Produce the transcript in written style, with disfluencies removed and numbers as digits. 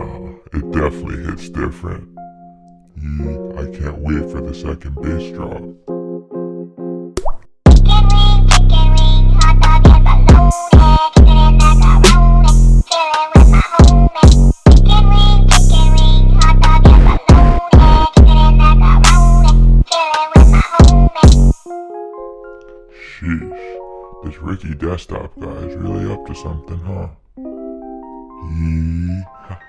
Yeah, it definitely hits different. I can't wait for the second bass drop. Sheesh, this Ricky Desktop guy is really up to something, huh? Yee.